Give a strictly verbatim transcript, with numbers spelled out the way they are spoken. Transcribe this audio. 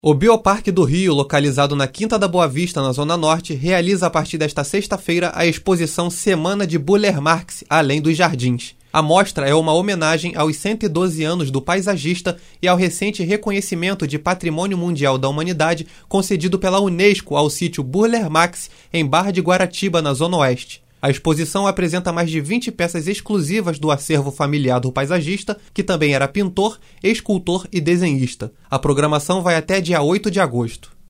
O Bioparque do Rio, localizado na Quinta da Boa Vista, na Zona Norte, realiza a partir desta sexta-feira a exposição Semana de Burle Marx, Além dos Jardins. A mostra é uma homenagem aos cento e doze anos do paisagista e ao recente reconhecimento de Patrimônio Mundial da Humanidade concedido pela Unesco ao sítio Burle Marx, em Barra de Guaratiba, na Zona Oeste. A exposição apresenta mais de vinte peças exclusivas do acervo familiar do paisagista, que também era pintor, escultor e desenhista. A programação vai até dia oito de agosto.